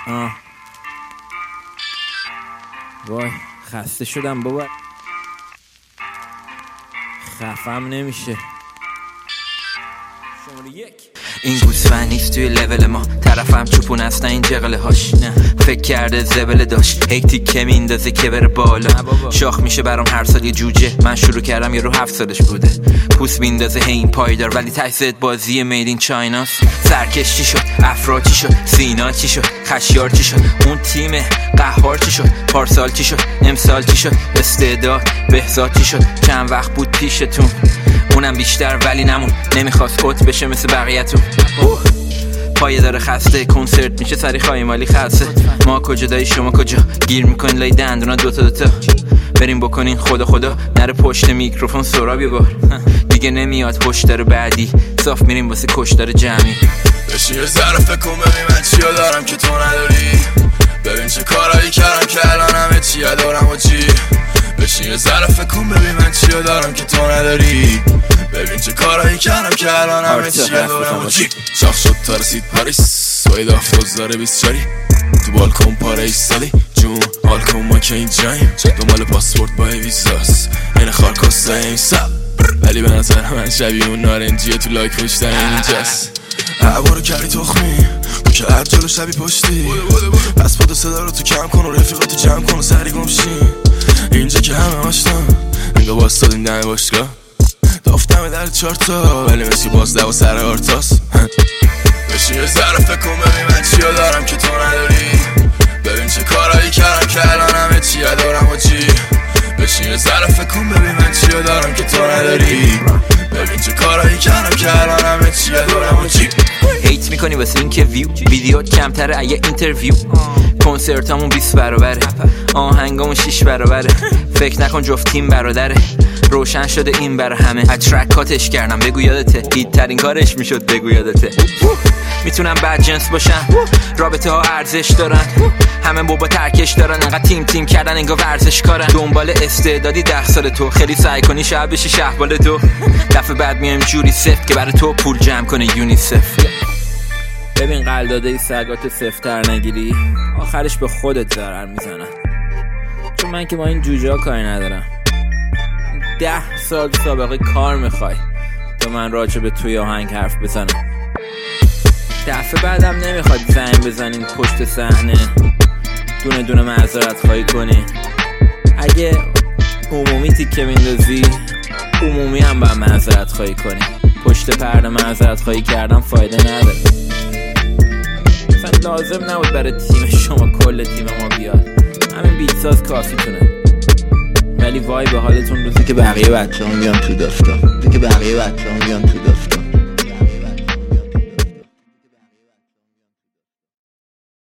وای خسته شدم بابا، خفم نمیشه. شماره 1 این گوسفند نیست توی لول ما، طرفم چوپون هستن این جغله هاش. فکر کرده زبله داشت هی تیکه میندازه که بره بالا. شاخ میشه برام هر سال یه جوجه، من شروع کردم یه رو 7 سالش بوده. پوست میندازه هی این پایدار، ولی تحصیلت بازی مید این چایناست. سرکش چی شد؟ افرا چی شد؟ سینا چی شد؟ خشیار چی شد؟ اون تیم قهار چی شد؟ پارسال چی شد؟ امسال چی شد؟ استعداد بهزاد چی شد؟ چند وقت بود پیشتون، اونم بیشتر ولی نمون، نمیخواست اوت بشه مثل بقیه‌تون. پایه داره خسته، کنسرت میشه سری خواهی مالی خسته. ما کجا دایی شما کجا؟ گیر میکنین لای دندونا دوتا بریم بکنین خدا نره پشت میکروفون سراب یه بار. دیگه نمیاد پشتر بعدی، صاف میریم واسه کشتار جمعی. بشین یه ذره فکر کن ببین من چیا دارم که تو نداری. ببین چه کارایی کردم که الان همه چیا دارم و چی. بشین یه ذره فکر کن ببین من چیا دارم که تو نداری. ببین چه کارایی کردم که الان همه چیا دارم و چی. شاخ شد تا رسید پاریس، باید آفتاز داره 24 تو بالکن پاره ایستادی جون حال کن ما که این جاییم. دنبال پاسپورت با ویزاست این خارکاسته این سب، ولی به نظر من شبیه اون نارنجیه تو لایک پشتن اینجاست. عبارو کردی تخمی اون که هر جلو شبی پشتی. پس با صدا رو تو کم کن و رفیقاتو جمع کن و سری گمشین. اینجا که همه آشتن انگا باستادیم دم باشگاه، دافتم در 4 تا ولی مثل باز دو سر آرتاس. بشین یه ذره فکر کن ببین من چیا دارم که تو نداری. ببین چه کارایی کردم که الان همه چیا دارم و چی. بشین یه ذره فکر کن ببین من چیا دارم که تو نداری. ببین چه کارایی کردم که الان همه چیا دارم و چی. هیت میکنی واسه این که ویدیوت کمتره اگه اینترویو. کنسرتامون 20 برابره، آهنگامون 6 برابره. فکر نکن جفت تیم برادره، روشن شده این برا همه. اترکاتش کردم بگو یادته، هیت ترین کارش میشد بگو یادته. میتونم بد جنس باشن، رابطه ها ارزش دارن، همه بابا ترکش دارن، انقدر تیم کردن انگار ورزش کارن. دنبال استعدادی 10 سال تو، خیلی سعی کنی شب بشی شهبال تو. دفعه بعد میایم جوری سفت که برای تو پول جمع کنه یونیسف. ببین قلداده سگاتو سفتر نگیری، آخرش به خودت ضرر میزنن. چون من که با این جوجه ها کاری ندارم. 10 سال سابقه کار میخوای تو من راجع به توی آهنگ حرف بزنم. دفعه بعدم نمیخواد زنگ بزنیم پشت صحنه دونه دونه معذرت خواهی کنی. اگه عمومی تیکه میندازی عمومی هم با معذرت خواهی کنی. پشت پرده معذرت خواهی کردم فایده نداره. مثلا لازم نبود برای تیم شما کل تیم ما بیاد، همین بیت ساز کافی تونه. ولی وای به حالتون روزی که بقیه بچه‌ها میان تو دفتر،